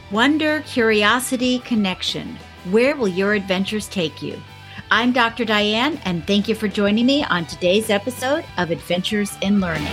Wonder, curiosity, connection. Where will your adventures take you? I'm Dr. Diane, and thank you for joining me on today's episode of Adventures in Learning.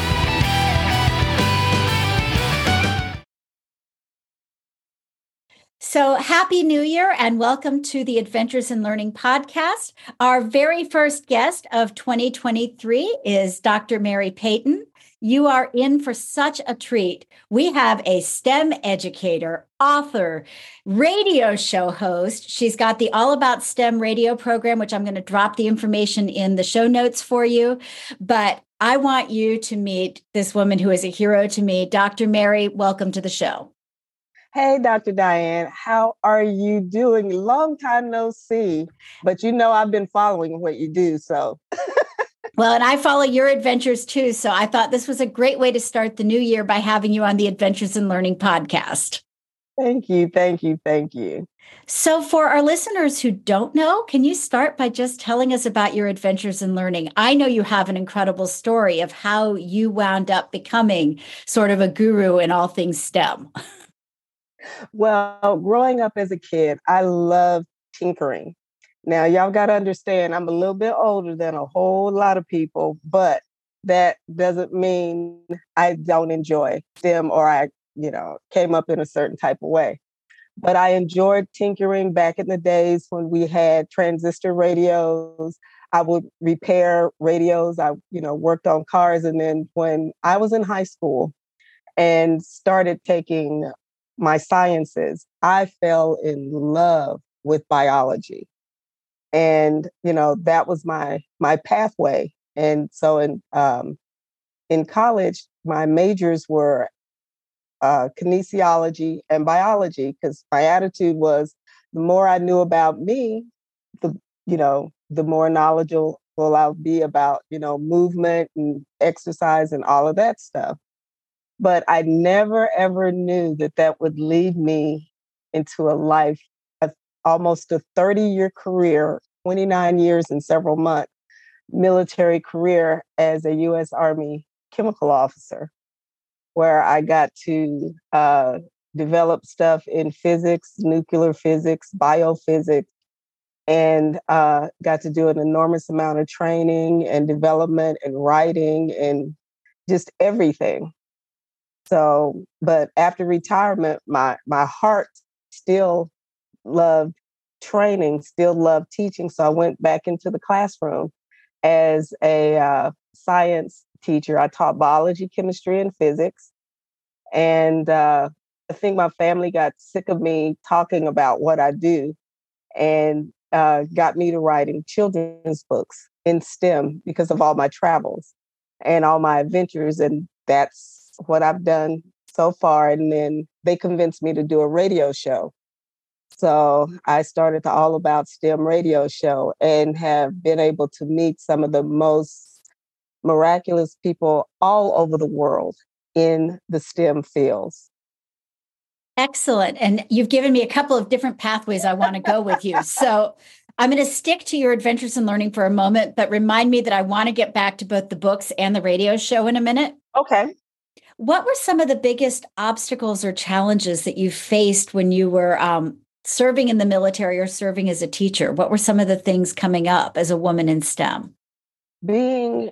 So happy New Year and welcome to the Adventures in Learning podcast. Our very first guest of 2023 is Dr. Mary Payton. You are in for such a treat. We have a STEM educator, author, radio show host. She's got the All About STEM radio program, which I'm going to drop the information in the show notes for you. But I want you to meet this woman who is a hero to me. Dr. Mary, welcome to the show. Hey, Dr. Diane, how are you doing? Long time no see, but you know I've been following what you do, so. Well, and I follow your adventures too, so I thought this was a great way to start the new year by having you on the Adventures in Learning podcast. Thank you, thank you, thank you. So for our listeners who don't know, can you start by just telling us about your adventures in learning? I know you have an incredible story of how you wound up becoming sort of a guru in all things STEM. Well, growing up as a kid, I loved tinkering. Now, y'all got to understand, I'm a little bit older than a whole lot of people, but that doesn't mean I don't enjoy STEM or I, came up in a certain type of way. But I enjoyed tinkering back in the days when we had transistor radios. I would repair radios. I, worked on cars. And then when I was in high school and started taking my sciences, I fell in love with biology. And, that was my pathway. And so in college, my majors were kinesiology and biology, because my attitude was the more I knew about me, the more knowledgeable I'll be about, movement and exercise and all of that stuff. But I never, ever knew that would lead me into a life, almost a 30-year career, 29 years and several months, military career as a U.S. Army chemical officer, where I got to develop stuff in physics, nuclear physics, biophysics, and got to do an enormous amount of training and development and writing and just everything. So, but after retirement, my heart still loved training, still loved teaching. So I went back into the classroom as a science teacher. I taught biology, chemistry, and physics. And I think my family got sick of me talking about what I do and got me to writing children's books in STEM because of all my travels and all my adventures. And that's what I've done so far. And then they convinced me to do a radio show. So I started the All About STEM radio show and have been able to meet some of the most miraculous people all over the world in the STEM fields. Excellent. And you've given me a couple of different pathways I want to go with you. So I'm going to stick to your adventures in learning for a moment, but remind me that I want to get back to both the books and the radio show in a minute. Okay. What were some of the biggest obstacles or challenges that you faced when you were serving in the military or serving as a teacher? What were some of the things coming up as a woman in STEM? Being,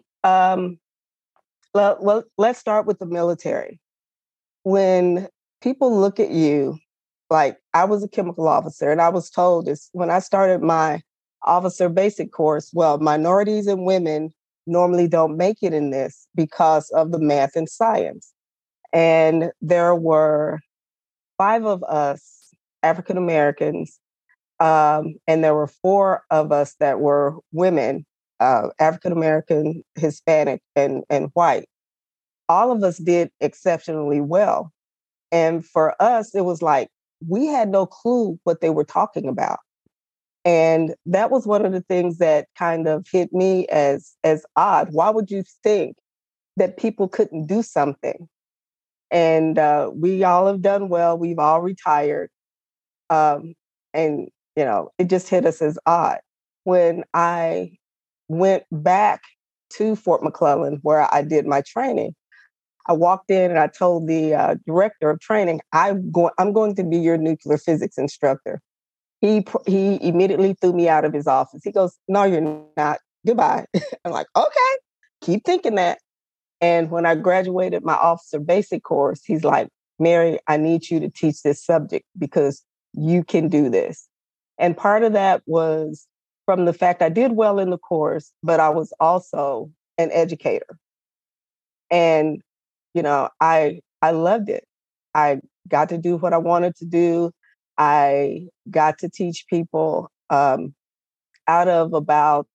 well, let's start with the military. When people look at you, like I was a chemical officer, and I was told this when I started my officer basic course, well, minorities and women normally don't make it in this because of the math and science. And there were 5 of us, African Americans, and there were 4 of us that were women, African American, Hispanic, and white. All of us did exceptionally well. And for us, it was like we had no clue what they were talking about. And that was one of the things that kind of hit me as odd. Why would you think that people couldn't do something? And we all have done well. We've all retired. And, it just hit us as odd. When I went back to Fort McClellan, where I did my training, I walked in and I told the director of training, I'm going to be your nuclear physics instructor. He immediately threw me out of his office. He goes, "No, you're not. Goodbye." I'm like, "Okay, keep thinking that." And when I graduated my officer basic course, he's like, "Mary, I need you to teach this subject because you can do this." And part of that was from the fact I did well in the course, but I was also an educator. And, I loved it. I got to do what I wanted to do. I got to teach people out of about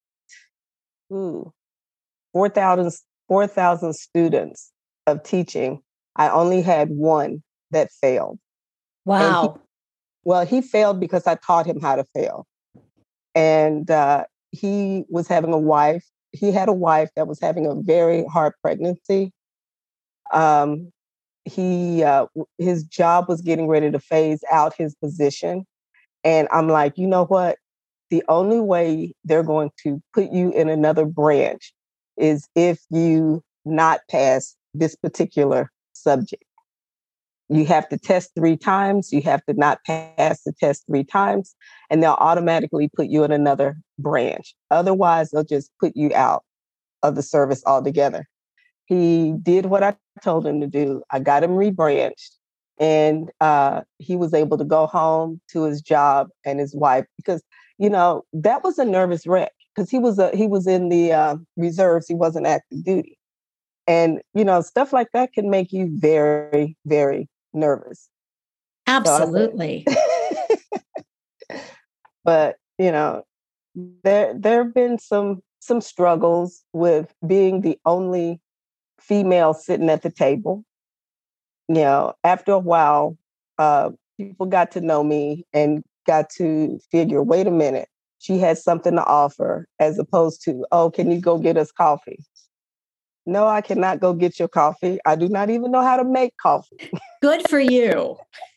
4,000 4,000 students of teaching. I only had one that failed. And Wow. he failed because I taught him how to fail. And he was having a wife. He had a wife that was having a very hard pregnancy. Um, his job was getting ready to phase out his position. And I'm like, you know what? The only way they're going to put you in another branch is if you not pass this particular subject. You have to test 3 times. You have to not pass the test 3 times, and they'll automatically put you in another branch. Otherwise, they'll just put you out of the service altogether. He did what I told him to do. I got him rebranched, and he was able to go home to his job and his wife because that was a nervous wreck because he was in the reserves. He wasn't active duty, and stuff like that can make you very, very nervous. Absolutely. So but there have been some struggles with being the only female sitting at the table. After a while, people got to know me and got to figure, wait a minute, she has something to offer, as opposed to, oh, can you go get us coffee? No, I cannot go get your coffee. I do not even know how to make coffee. Good for you.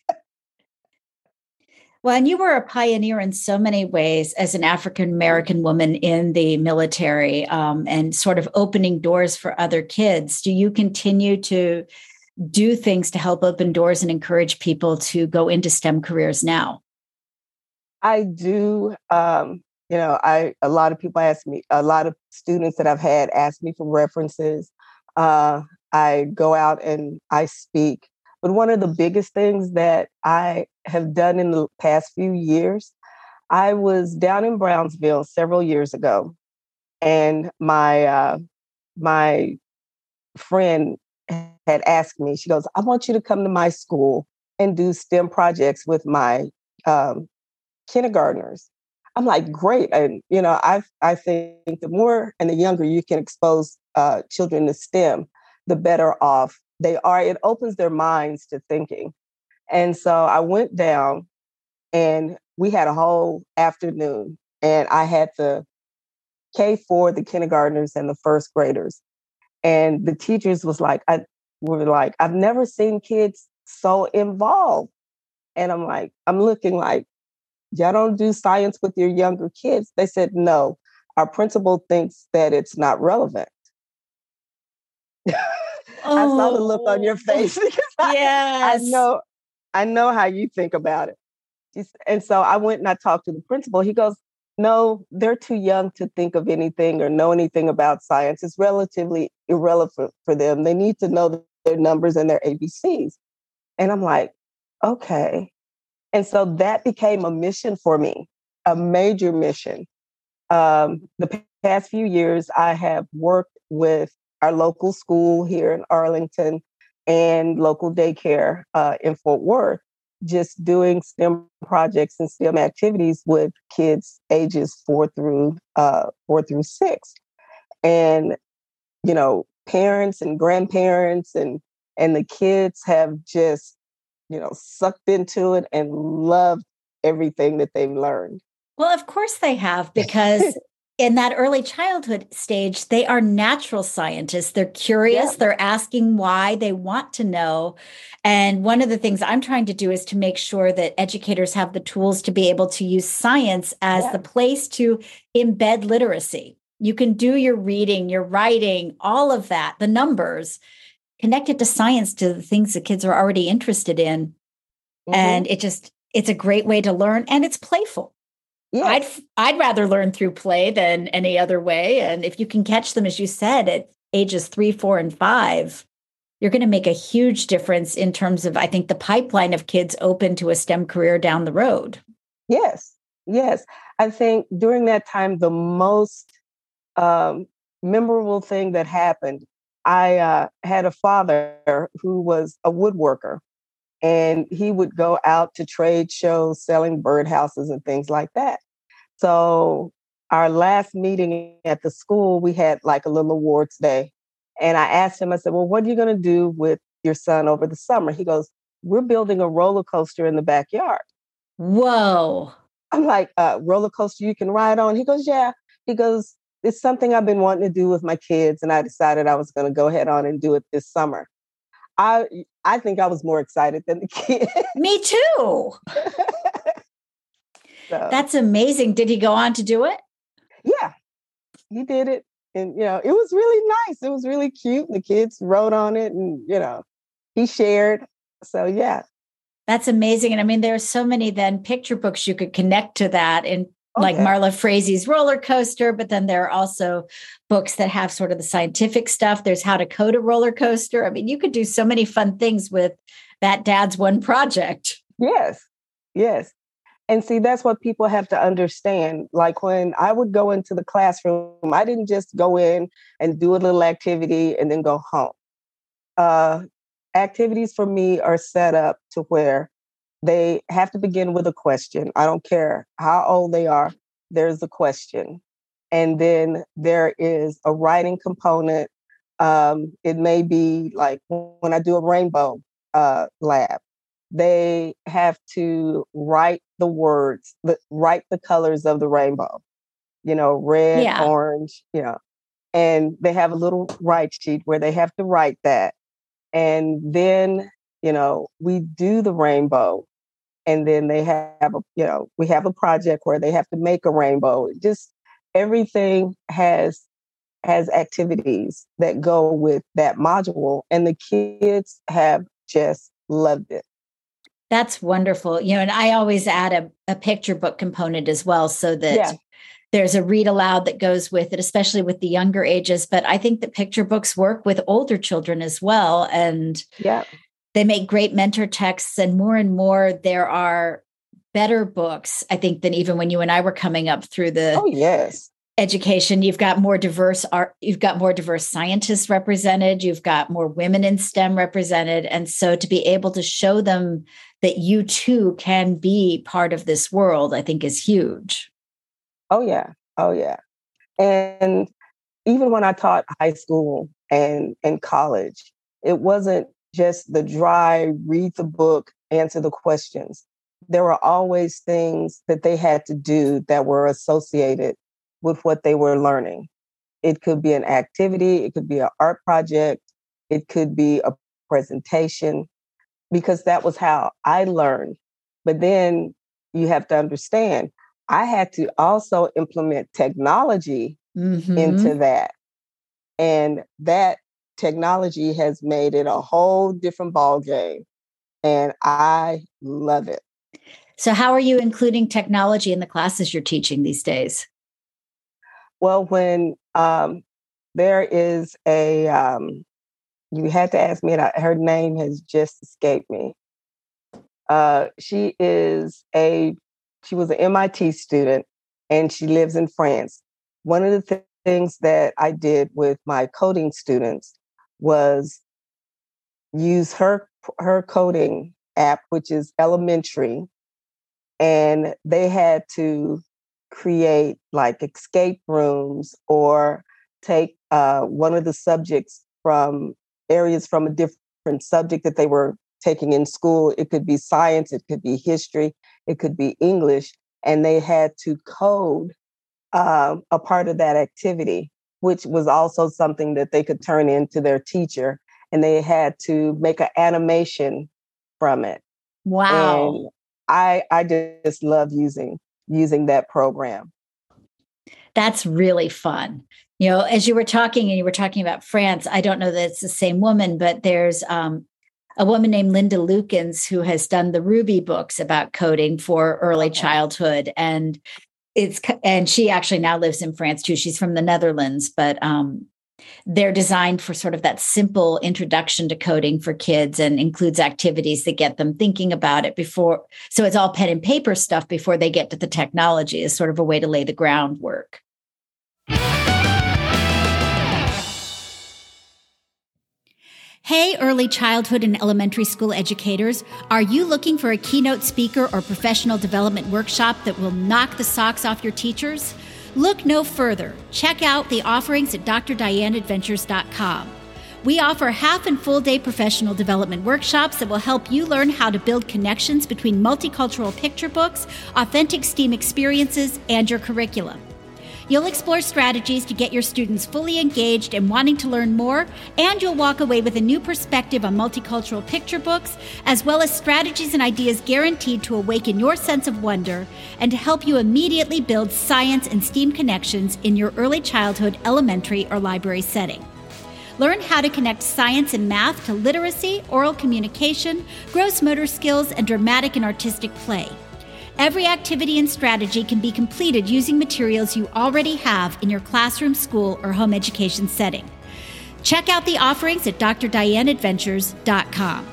Well, and you were a pioneer in so many ways as an African-American woman in the military, and sort of opening doors for other kids. Do you continue to do things to help open doors and encourage people to go into STEM careers now? I do. A lot of people ask me, a lot of students that I've had ask me for references. I go out and I speak. But one of the biggest things that I have done in the past few years, I was down in Brownsville several years ago, and my friend had asked me. She goes, "I want you to come to my school and do STEM projects with my kindergartners." I'm like, great. And, I think the more and the younger you can expose children to STEM, the better off they are. It opens their minds to thinking. And so I went down and we had a whole afternoon, and I had the K4, the kindergartners and the first graders. And the teachers were like, "I've never seen kids so involved." And I'm looking like, "Y'all don't do science with your younger kids?" They said, "No, our principal thinks that it's not relevant." I saw the look on your face because Yes. I know how you think about it. And so I went and I talked to the principal. He goes, "No, they're too young to think of anything or know anything about science. It's relatively irrelevant for them. They need to know their numbers and their ABCs." And I'm like, okay. And so that became a mission for me, a major mission. The past few years, I have worked with our local school here in Arlington and local daycare in Fort Worth, just doing STEM projects and STEM activities with kids ages 4 through 6, and parents and grandparents and the kids have just sucked into it and loved everything that they've learned. Well, of course they have, because in that early childhood stage, they are natural scientists. They're curious. Yeah. They're asking why. They want to know. And one of the things I'm trying to do is to make sure that educators have the tools to be able to use science as the place to embed literacy. You can do your reading, your writing, all of that, the numbers. connect it to science, to the things that kids are already interested in. And it's a great way to learn, and it's playful. Yes. I'd rather learn through play than any other way. And if you can catch them, as you said, at ages 3, 4, and 5, you're going to make a huge difference in terms of, I think, the pipeline of kids open to a STEM career down the road. Yes. Yes. I think during that time, the most memorable thing that happened, I had a father who was a woodworker, and he would go out to trade shows selling birdhouses and things like that. So our last meeting at the school, we had like a little awards day. And I asked him, I said, well, what are you going to do with your son over the summer? He goes, we're building a roller coaster in the backyard. Whoa. I'm like, roller coaster you can ride on? He goes, yeah. He goes, it's something I've been wanting to do with my kids. And I decided I was going to go ahead on and do it this summer. I think I was more excited than the kid. Me too. So, that's amazing. Did he go on to do it? Yeah, he did it. And, it was really nice. It was really cute. The kids wrote on it and, he shared. So, yeah. That's amazing. And I mean, there are so many then picture books you could connect to that, and like Marla Frazie's Roller Coaster, but then there are also books that have sort of the scientific stuff. There's How to Code a Roller Coaster. I mean, you could do so many fun things with that dad's one project. Yes. Yes. And see, that's what people have to understand. Like when I would go into the classroom, I didn't just go in and do a little activity and then go home. Activities for me are set up to where they have to begin with a question. I don't care how old they are, there's a question. And then there is a writing component. It may be like when I do a rainbow lab, they have to write the words, write the colors of the rainbow, red, orange, and they have a little write sheet where they have to write that. And then, we do the rainbow. And then they have, we have a project where they have to make a rainbow. Just everything has activities that go with that module. And the kids have just loved it. That's wonderful. And I always add a picture book component as well, so that there's a read aloud that goes with it, especially with the younger ages. But I think that picture books work with older children as well. And they make great mentor texts, and more there are better books, I think, than even when you and I were coming up through the education. You've got more diverse art, you've got more diverse scientists represented, you've got more women in STEM represented. And so to be able to show them that you too can be part of this world, I think is huge. Oh, yeah. Oh, yeah. And even when I taught high school and college, it wasn't just the dry, read the book, answer the questions. There were always things that they had to do that were associated with what they were learning. It could be an activity, it could be an art project, it could be a presentation, because that was how I learned. But then you have to understand, I had to also implement technology into that. And that technology has made it a whole different ball game. And I love it. So how are you including technology in the classes you're teaching these days? Well, when there is you had to ask me, and her name has just escaped me. She was an MIT student, and she lives in France. One of the things that I did with my coding students was use her coding app, which is Elementary, and they had to create like escape rooms or take one of the subjects from areas from a different subject that they were taking in school. It could be science, it could be history, it could be English, and they had to code a part of that activity, which was also something that they could turn into their teacher, and they had to make an animation from it. Wow. And I just love using that program. That's really fun. As you were talking and you were talking about France, I don't know that it's the same woman, but there's a woman named Linda Lukens who has done the Ruby books about coding for early childhood. And she actually now lives in France too. She's from the Netherlands, but they're designed for sort of that simple introduction to coding for kids and includes activities that get them thinking about it before. So it's all pen and paper stuff before they get to the technology, is sort of a way to lay the groundwork. Hey, early childhood and elementary school educators, are you looking for a keynote speaker or professional development workshop that will knock the socks off your teachers? Look no further. Check out the offerings at drdianeadventures.com. We offer half and full day professional development workshops that will help you learn how to build connections between multicultural picture books, authentic STEAM experiences, and your curriculum. You'll explore strategies to get your students fully engaged and wanting to learn more, and you'll walk away with a new perspective on multicultural picture books, as well as strategies and ideas guaranteed to awaken your sense of wonder and to help you immediately build science and STEAM connections in your early childhood, elementary, or library setting. Learn how to connect science and math to literacy, oral communication, gross motor skills, and dramatic and artistic play. Every activity and strategy can be completed using materials you already have in your classroom, school, or home education setting. Check out the offerings at drdianeadventures.com.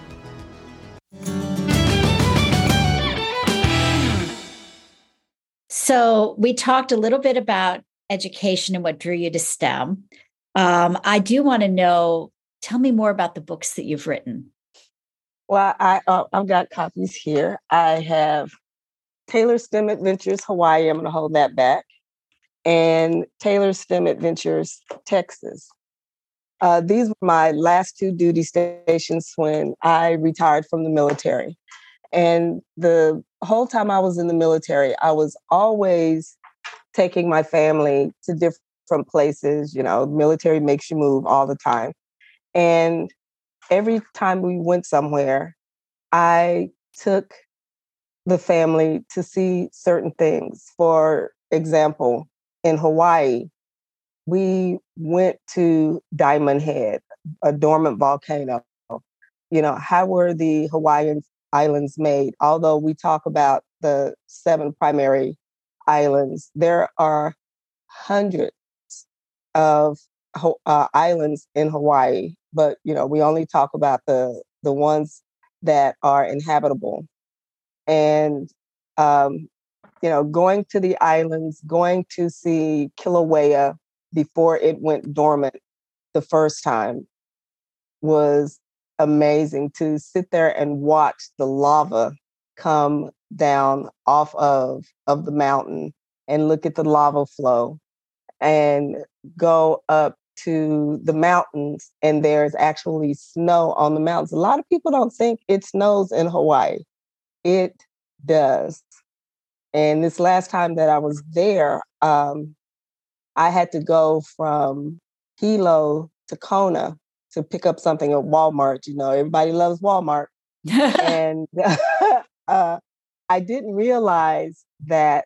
So we talked a little bit about education and what drew you to STEM. I do want to know, tell me more about the books that you've written. Well, I've got copies here. I have Taylor's STEM Adventures Hawaii. I'm going to hold that back. And Taylor's STEM Adventures Texas. These were my last two duty stations when I retired from the military. And the whole time I was in the military, I was always taking my family to different places. Military makes you move all the time. And every time we went somewhere, I took the family to see certain things. For example, in Hawaii, we went to Diamond Head, a dormant volcano. How were the Hawaiian islands made? Although we talk about the 7 primary islands, there are hundreds of islands in Hawaii, but we only talk about the ones that are inhabitable. And, going to the islands, going to see Kilauea before it went dormant the first time was amazing. To sit there and watch the lava come down off of the mountain and look at the lava flow and go up to the mountains, and there's actually snow on the mountains. A lot of people don't think it snows in Hawaii. It does. And this last time that I was there, I had to go from Hilo to Kona to pick up something at Walmart. Everybody loves Walmart. And I didn't realize that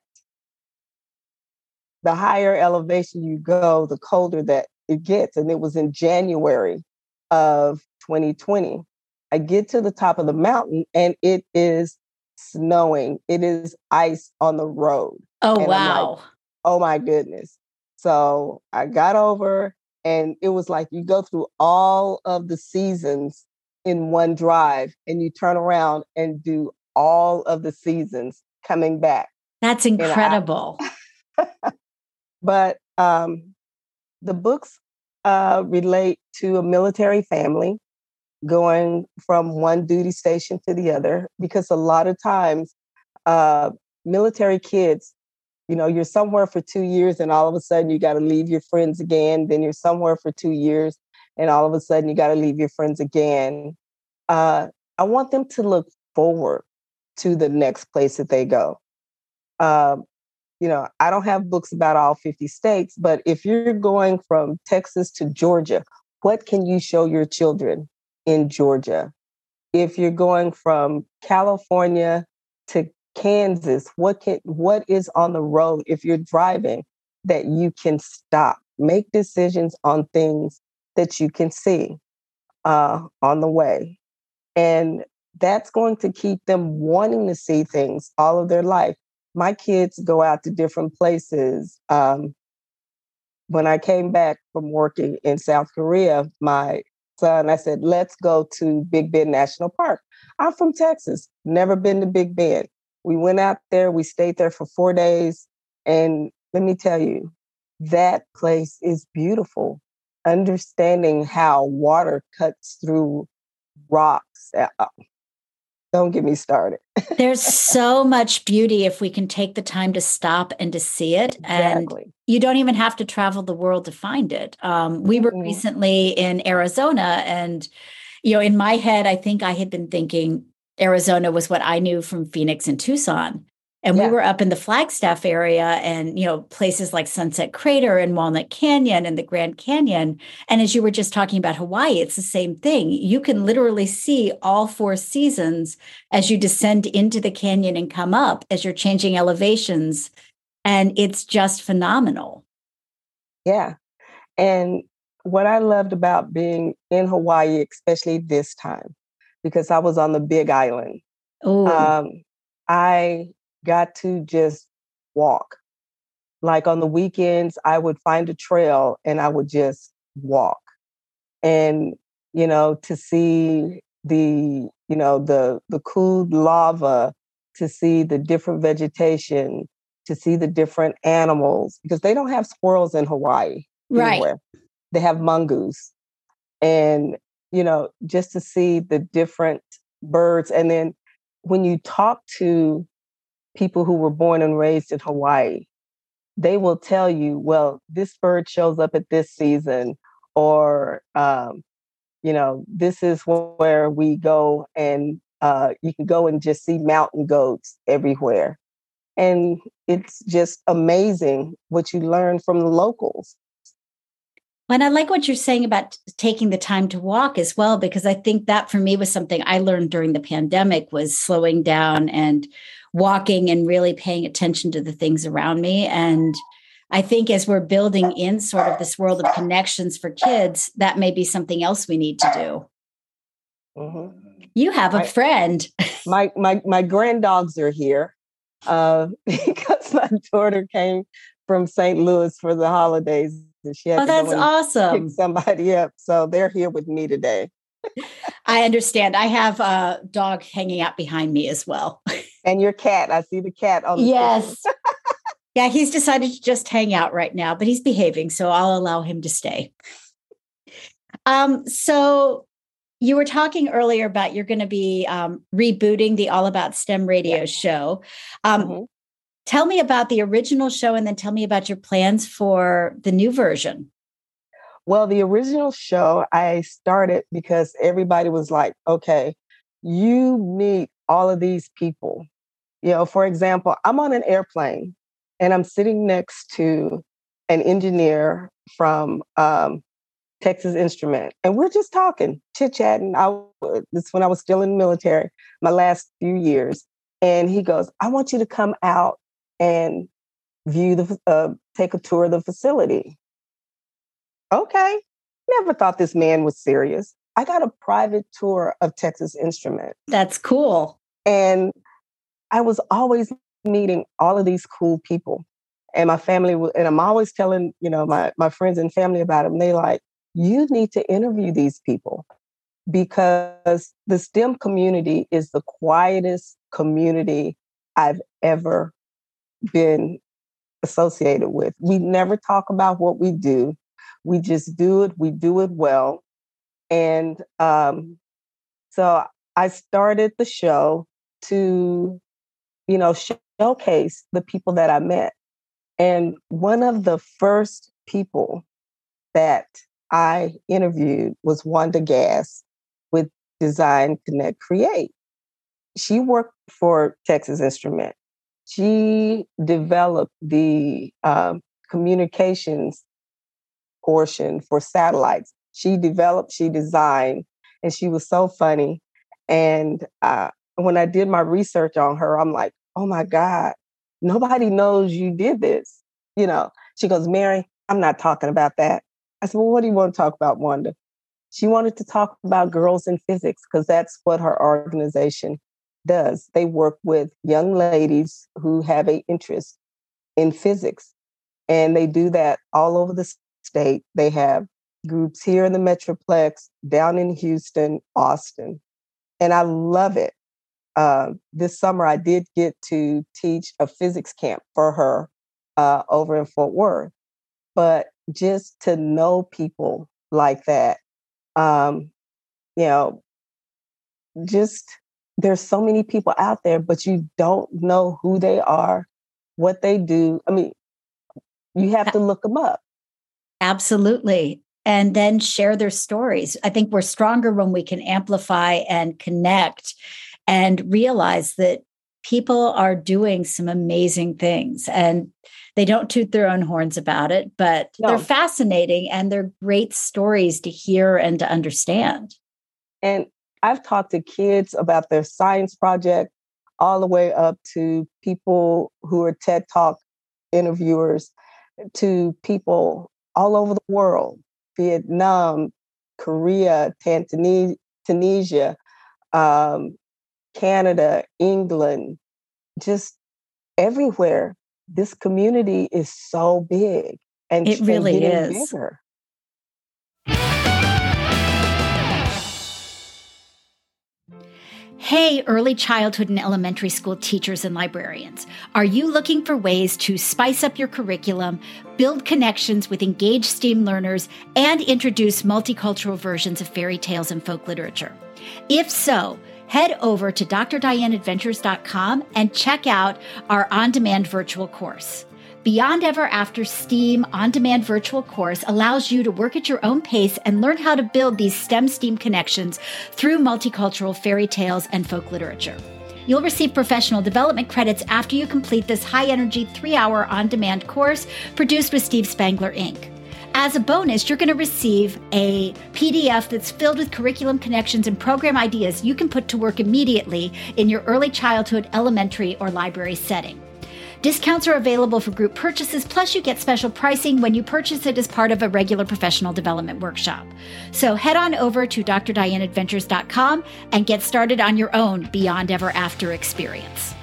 the higher elevation you go, the colder that it gets. And it was in January of 2020. I get to the top of the mountain and it is snowing. It is ice on the road. Oh, and wow. Like, oh my goodness. So I got over, and it was like you go through all of the seasons in one drive, and you turn around and do all of the seasons coming back. That's incredible. But the books relate to a military family going from one duty station to the other, because a lot of times military kids, you're somewhere for 2 years and all of a sudden you got to leave your friends again. Then you're somewhere for 2 years and all of a sudden you got to leave your friends again. I want them to look forward to the next place that they go. I don't have books about all 50 states, but if you're going from Texas to Georgia, what can you show your children in Georgia? If you're going from California to Kansas, what is on the road if you're driving that you can stop make decisions on things that you can see on the way. And that's going to keep them wanting to see things all of their life. My kids go out to different places. When I came back from working in South Korea, my son, I said, let's go to Big Bend National Park. I'm from Texas, never been to Big Bend. We went out there, we stayed there for 4 days. And let me tell you, that place is beautiful. Understanding how water cuts through rocks. Don't get me started. There's so much beauty if we can take the time to stop and to see it. Exactly. And you don't even have to travel the world to find it. We were recently in Arizona, and, in my head, I think I had been thinking Arizona was what I knew from Phoenix and Tucson. And we were up in the Flagstaff area and, places like Sunset Crater and Walnut Canyon and the Grand Canyon. And as you were just talking about Hawaii, it's the same thing. You can literally see all 4 seasons as you descend into the canyon and come up as you're changing elevations. And it's just phenomenal. Yeah. And what I loved about being in Hawaii, especially this time, because I was on the Big Island, I got to just walk. Like on the weekends, I would find a trail and I would just walk. And, to see the cooled lava, to see the different vegetation, to see the different animals, because they don't have squirrels in Hawaii anywhere. Right. They have mongoose. And, just to see the different birds. And then when you talk to people who were born and raised in Hawaii, they will tell you, well, this bird shows up at this season, or, this is where we go, and you can go and just see mountain goats everywhere. And it's just amazing what you learn from the locals. And I like what you're saying about taking the time to walk as well, because I think that for me was something I learned during the pandemic, was slowing down and walking and really paying attention to the things around me. And I think as we're building in sort of this world of connections for kids, that may be something else we need to do. Mm-hmm. You have a friend. My granddogs are here because my daughter came from St. Louis for the holidays. And she had to that's awesome. Pick somebody up. So they're here with me today. I understand. I have a dog hanging out behind me as well. And your cat. I see the cat on the Yes. Yeah, he's decided to just hang out right now, but he's behaving, so I'll allow him to stay. So you were talking earlier about you're going to be rebooting the All About STEM radio show. Tell me about the original show, and then tell me about your plans for the new version. Well, the original show I started because everybody was like, okay, you meet all of these people. For example, I'm on an airplane and I'm sitting next to an engineer from Texas Instrument, and we're just talking, chit-chatting. This is when I was still in the military, my last few years. And he goes, I want you to come out and take a tour of the facility. Okay. Never thought this man was serious. I got a private tour of Texas Instrument. That's cool. And I was always meeting all of these cool people. And my family, and I'm always telling, my friends and family about them. They like, you need to interview these people, because the STEM community is the quietest community I've ever been associated with. We never talk about what we do. We just do it. We do it well. And so I started the show to, showcase the people that I met. And one of the first people that I interviewed was Wanda Gass with Design, Connect, Create. She worked for Texas Instrument. She developed the communications portion for satellites. She developed, she designed, and she was so funny. And when I did my research on her, I'm like, oh my God, nobody knows you did this. She goes, Mary, I'm not talking about that. I said, well, what do you want to talk about, Wanda? She wanted to talk about girls in physics because that's what her organization does. They work with young ladies who have an interest in physics, and they do that all over the state. They have groups here in the Metroplex, down in Houston, Austin, and I love it. This summer, I did get to teach a physics camp for her over in Fort Worth. But just to know people like that, um, you know, just there's so many people out there, but you don't know who they are, what they do. I mean, you have to look them up. Absolutely. And then share their stories. I think we're stronger when we can amplify and connect and realize that people are doing some amazing things, and they don't toot their own horns about it, but they're fascinating and they're great stories to hear and to understand. And I've talked to kids about their science project, all the way up to people who are TED Talk interviewers, to people all over the world, Vietnam, Korea, Tunisia, Canada, England, just everywhere. This community is so big, and it really getting is bigger. Hey, early childhood and elementary school teachers and librarians. Are you looking for ways to spice up your curriculum, build connections with engaged STEAM learners, and introduce multicultural versions of fairy tales and folk literature? If so, head over to drdianeadventures.com and check out our on-demand virtual course. Beyond Ever After STEAM on-demand virtual course allows you to work at your own pace and learn how to build these STEM-STEAM connections through multicultural fairy tales and folk literature. You'll receive professional development credits after you complete this high-energy 3-hour on-demand course produced with Steve Spangler, Inc. As a bonus, you're going to receive a PDF that's filled with curriculum connections and program ideas you can put to work immediately in your early childhood, elementary, or library setting. Discounts are available for group purchases, plus you get special pricing when you purchase it as part of a regular professional development workshop. So head on over to drdianeadventures.com and get started on your own Beyond Ever After experience.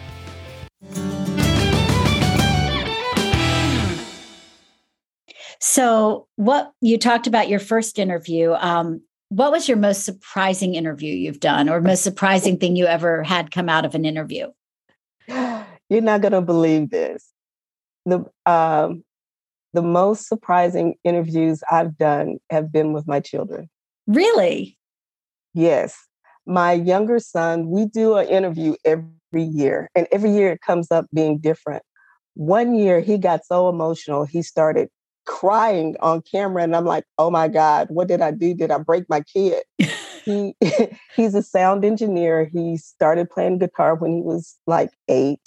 So what you talked about your first interview, what was your most surprising interview you've done, or most surprising thing you ever had come out of an interview? You're not going to believe this. The most surprising interviews I've done have been with my children. Really? Yes. My younger son, we do an interview every year, and every year it comes up being different. One year he got so emotional, he started crying on camera, and I'm like, oh my God, what did I do? Did I break my kid? He's a sound engineer. He started playing guitar when he was like 8.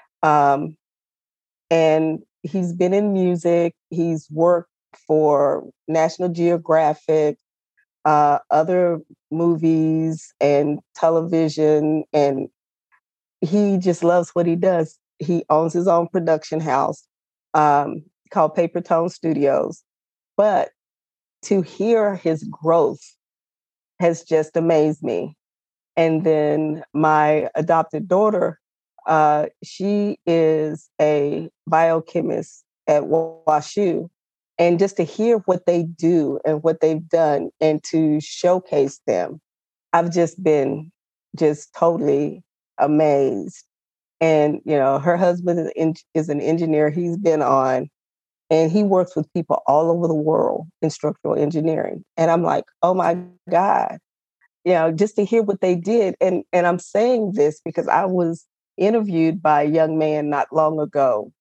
And he's been in music. He's worked for National Geographic, other movies and television, and he just loves what he does. He owns his own production house called Paper Tone Studios. But to hear his growth has just amazed me. And then my adopted daughter, she is a biochemist at WashU. And just to hear what they do and what they've done and to showcase them, I've just been just totally amazed. And, you know, her husband is an engineer. He's been on, and he works with people all over the world in structural engineering. And I'm like, oh my God, you know, just to hear what they did. And I'm saying this because I was interviewed by a young man not long ago,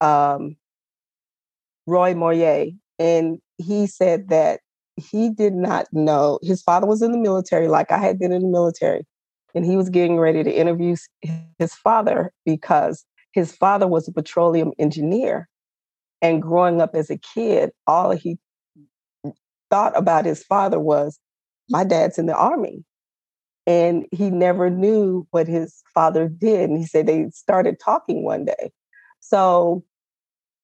Roy Moyer, and he said that he did not know his father was in the military, like I had been in the military, and he was getting ready to interview his father because his father was a petroleum engineer. And growing up as a kid, all he thought about his father was, my dad's in the Army. And he never knew what his father did. And he said they started talking one day. So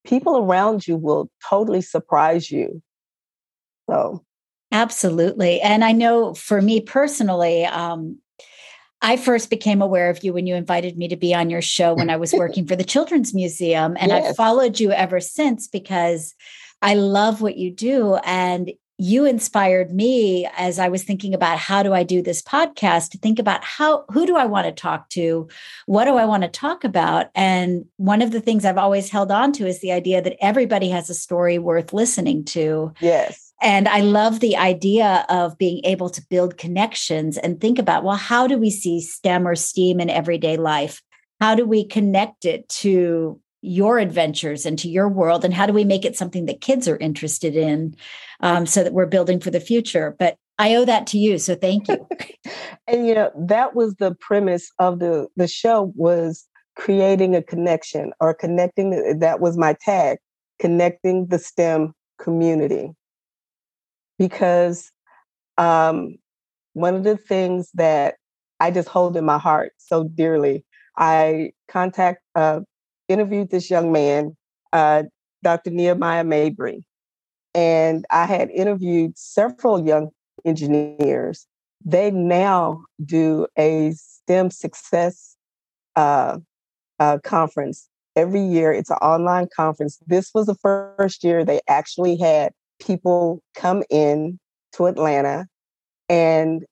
people around you will totally surprise you. So, absolutely. And I know for me personally, I first became aware of you when you invited me to be on your show when I was working for the Children's Museum. And I've yes. followed you ever since because I love what you do. And you inspired me as I was thinking about how do I do this podcast to think about who do I want to talk to? What do I want to talk about? And one of the things I've always held on to is the idea that everybody has a story worth listening to. Yes. And I love the idea of being able to build connections and think about, well, how do we see STEM or STEAM in everyday life? How do we connect it to your adventures and to your world? And how do we make it something that kids are interested in so that we're building for the future? But I owe that to you. So thank you. And, that was the premise of the show, was creating a connection, or connecting. That was my tag, connecting the STEM community. Because one of the things that I just hold in my heart so dearly, I interviewed this young man, Dr. Nehemiah Mabry, and I had interviewed several young engineers. They now do a STEM success conference every year. It's an online conference. This was the first year they actually had people come in to Atlanta. And,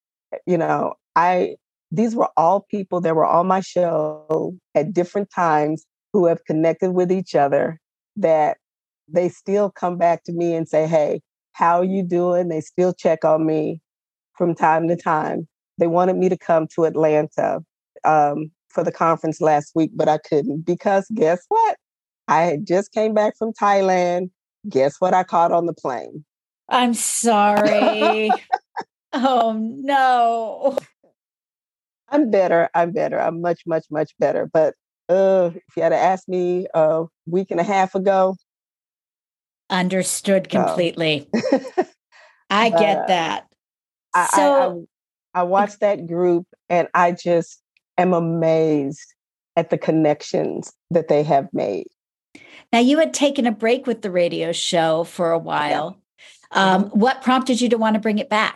these were all people that were on my show at different times who have connected with each other, that they still come back to me and say, hey, how are you doing? They still check on me from time to time. They wanted me to come to Atlanta for the conference last week, but I couldn't, because guess what? I had just came back from Thailand. Guess what I caught on the plane? I'm sorry. Oh, no. I'm better. I'm much, much, much better. But if you had asked me a week and a half ago. Understood completely. I get that. I watched that group, and I just am amazed at the connections that they have made. Now, you had taken a break with the radio show for a while. Yeah. What prompted you to want to bring it back?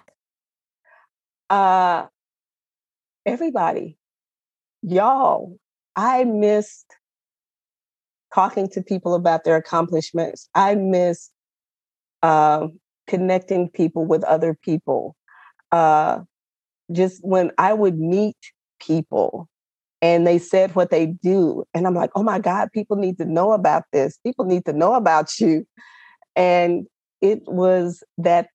Everybody, y'all, I missed talking to people about their accomplishments. I miss connecting people with other people. Just when I would meet people and they said what they do, and I'm like, oh my God, people need to know about this. People need to know about you. And it was that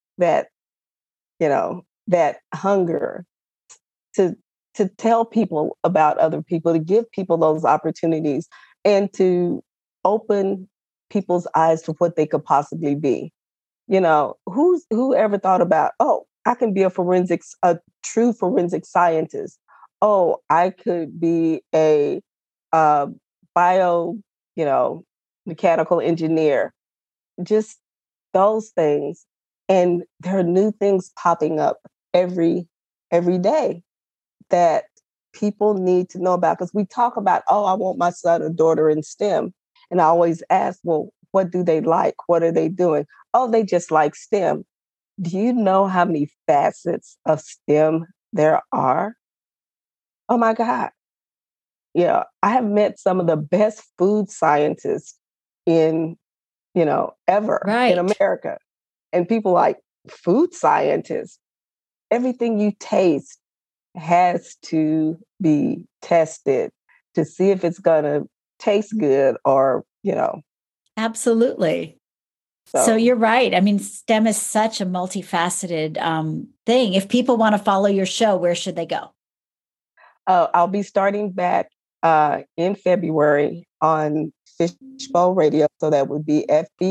hunger to tell people about other people, to give people those opportunities, and to open people's eyes to what they could possibly be. Who ever thought about, oh, I can be a true forensic scientist. Oh, I could be a bio, mechanical engineer. Just those things. And there are new things popping up every day that people need to know about. Because we talk about, oh, I want my son or daughter in STEM. And I always ask, well, what do they like? What are they doing? Oh, they just like STEM. Do you know how many facets of STEM there are? Oh my God. Yeah, I have met some of the best food scientists ever in America. And people like, food scientists, everything you taste has to be tested to see if it's going to taste good or. Absolutely. So you're right. I mean, STEM is such a multifaceted thing. If people want to follow your show, where should they go? I'll be starting back in February on Fishbowl Radio. So that would be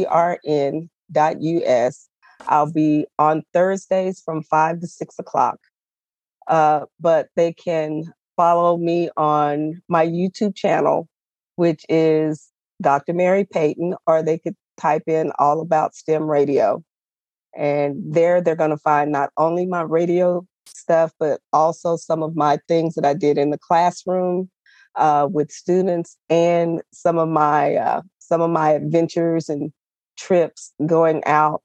fbrn.us. I'll be on Thursdays from 5 to 6 o'clock. But they can follow me on my YouTube channel, which is Dr. Mary Payton, or they could type in All About STEM Radio. And there they're going to find not only my radio stuff, but also some of my things that I did in the classroom with students, and some of my some of my adventures and trips going out.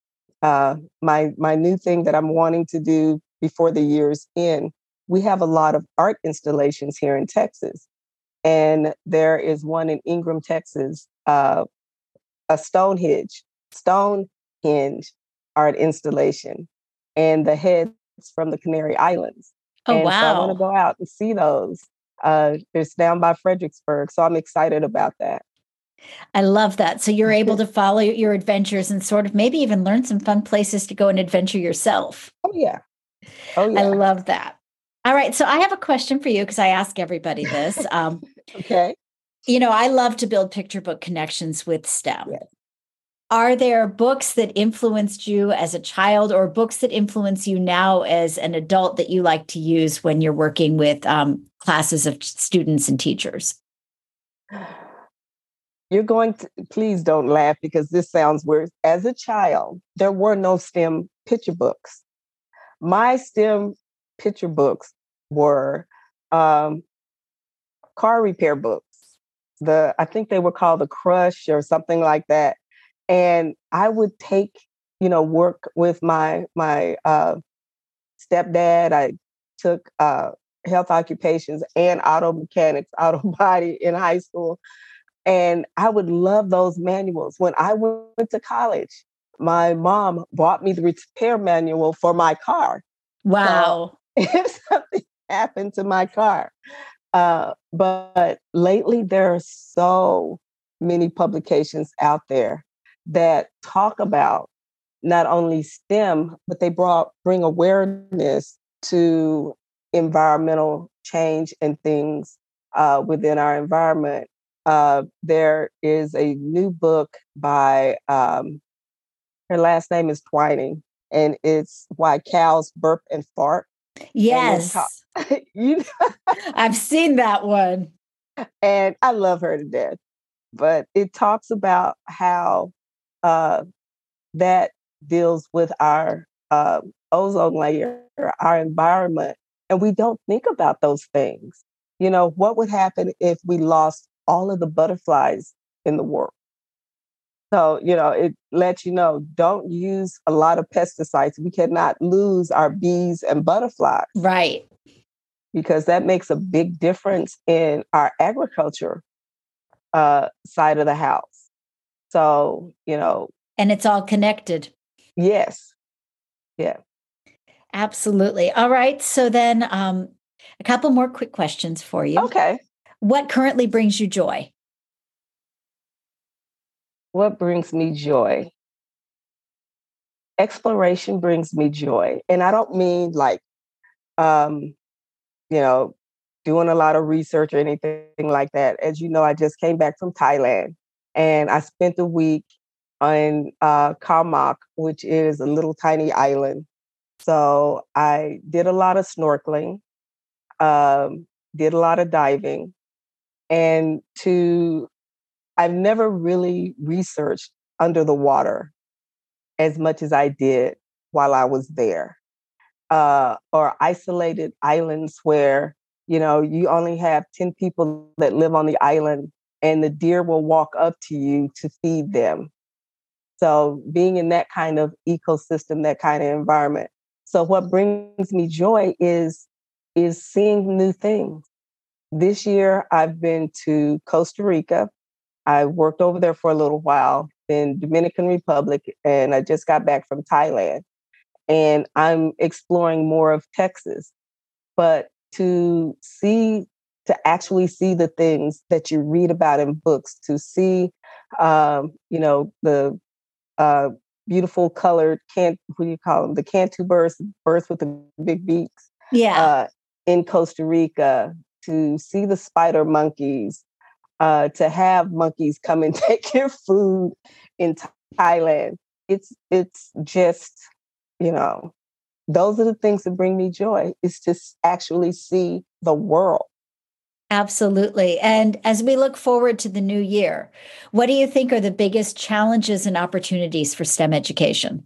My new thing that I'm wanting to do before the year's end, we have a lot of art installations here in Texas. And there is one in Ingram, Texas, a Stonehenge art installation, and the heads from the Canary Islands. Oh, And so I want to wow. go out and see those. It's down by Fredericksburg. So I'm excited about that. I love that. So you're able to follow your adventures and sort of maybe even learn some fun places to go and adventure yourself. Oh, yeah. Oh, I yeah. love that. All right. So I have a question for you because I ask everybody this. Okay. I love to build picture book connections with STEM. Yes. Are there books that influenced you as a child or books that influence you now as an adult that you like to use when you're working with classes of students and teachers? You're going to, please don't laugh because this sounds weird. As a child, there were no STEM picture books. My STEM picture books were um, car repair books. I think they were called the Crush or something like that. And I would take, work with my stepdad. I took health occupations and auto mechanics, auto body in high school. And I would love those manuals. When I went to college, my mom bought me the repair manual for my car. So Wow. if something happened to my car, but lately there are so many publications out there that talk about not only STEM, but they bring awareness to environmental change and things within our environment. There is a new book by her last name is Twining, and it's Why Cows Burp and Fart. And Yes. you know, I've seen that one. and I love her to death. But it talks about how uh, that deals with our ozone layer, our environment, and we don't think about those things. What would happen if we lost all of the butterflies in the world? So, it lets you know, don't use a lot of pesticides. We cannot lose our bees and butterflies Right. because that makes a big difference in our agriculture side of the house. So, And it's all connected. yes. Yeah. Absolutely. All right. So then a couple more quick questions for you. Okay. What currently brings you joy? What brings me joy? Exploration brings me joy. And I don't mean like, um, you know, doing a lot of research or anything like that. As you know, I just came back from Thailand and I spent a week on Khao Mak, which is a little tiny island. So I did a lot of snorkeling, um, did a lot of diving, and I've never really researched under the water as much as I did while I was there. Or isolated islands where, you only have 10 people that live on the island and the deer will walk up to you to feed them. So being in that kind of ecosystem, that kind of environment. So what brings me joy is seeing new things. This year I've been to Costa Rica. I worked over there for a little while in Dominican Republic, and I just got back from Thailand. And I'm exploring more of Texas. But to actually see the things that you read about in books, to see, the uh, beautiful colored what do you call them? The cantu birds with the big beaks Yeah. in Costa Rica, to see the spider monkeys, to have monkeys come and take your food in Thailand. It's just, you know, those are the things that bring me joy, is to actually see the world. Absolutely. And as we look forward to the new year, what do you think are the biggest challenges and opportunities for STEM education?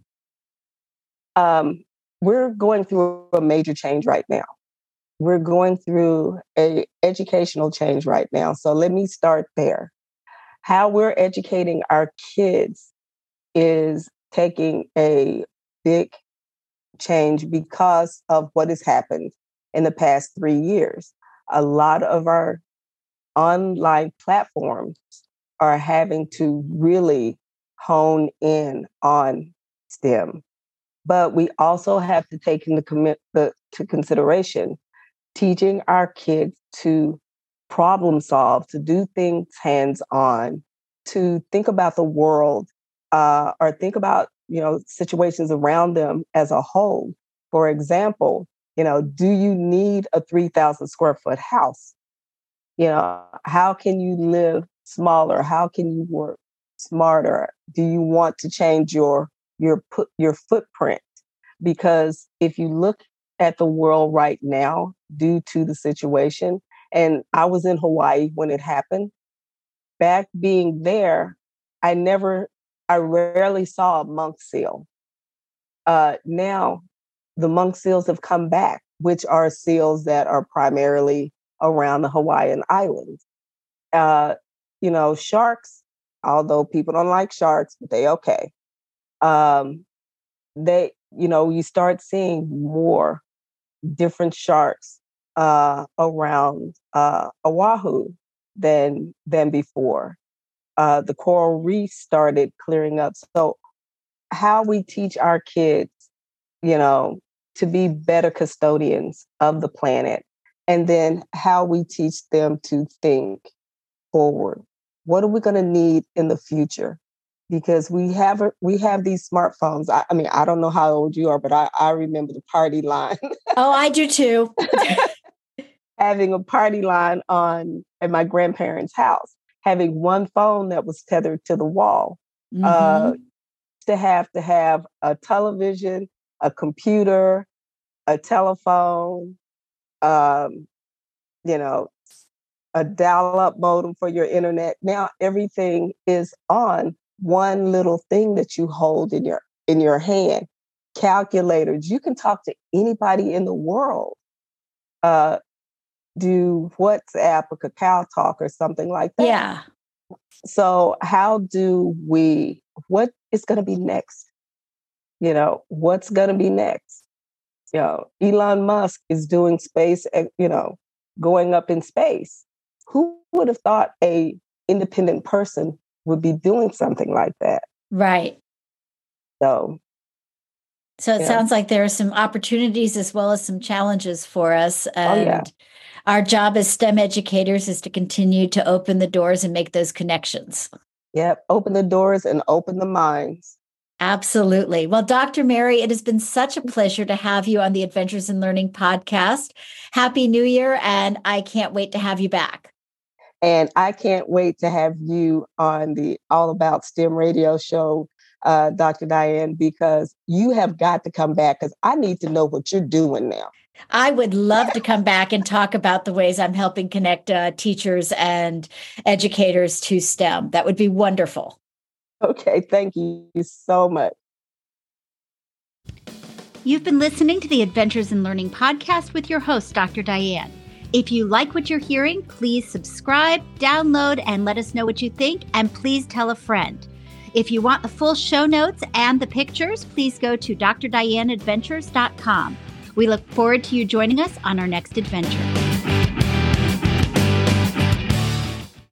We're going through a major change right now. We're going through a educational change right now. So let me start there. how we're educating our kids is taking a big change because of what has happened in the past 3 years. A lot of our online platforms are having to really hone in on STEM. But we also have to take into to consideration teaching our kids to problem solve, to do things hands-on, to think about the world, or think about, situations around them as a whole. For example, do you need a 3,000 square foot house? How can you live smaller? How can you work smarter? Do you want to change your footprint? Because if you look at the world right now, due to the situation, and I was in Hawaii when it happened, back being there, I rarely saw a monk seal. Now the monk seals have come back, which are seals that are primarily around the Hawaiian Islands. Sharks, although people don't like sharks, but they okay. You start seeing more different sharks around Oahu than before. The coral reef started clearing up. So how we teach our kids, to be better custodians of the planet, and then how we teach them to think forward. What are we going to need in the future? Because we have these smartphones. I don't know how old you are, but I remember the party line. Oh, I do too. Having a party line at my grandparents' house, having one phone that was tethered to the wall. Mm-hmm. To have a television, a computer, a telephone, a dial-up modem for your internet. Now everything is on one little thing that you hold in your hand. Calculators. You can talk to anybody in the world. Do WhatsApp or Kakao Talk or something like that. Yeah. So what is going to be next? What's going to be next? Elon Musk is doing space, going up in space. Who would have thought a independent person would be doing something like that? Right. So it sounds like there are some opportunities as well as some challenges for us. And our job as STEM educators is to continue to open the doors and make those connections. Yep. Open the doors and open the minds. Absolutely. Well, Dr. Mary, it has been such a pleasure to have you on the Adventures in Learning podcast. Happy New Year, and I can't wait to have you back. And I can't wait to have you on the All About STEM radio show, Dr. Diane, because you have got to come back because I need to know what you're doing now. I would love to come back and talk about the ways I'm helping connect teachers and educators to STEM. That would be wonderful. Okay, thank you so much. You've been listening to the Adventures in Learning podcast with your host, Dr. Diane. If you like what you're hearing, please subscribe, download, and let us know what you think, and please tell a friend. If you want the full show notes and the pictures, please go to drdianeadventures.com. We look forward to you joining us on our next adventure.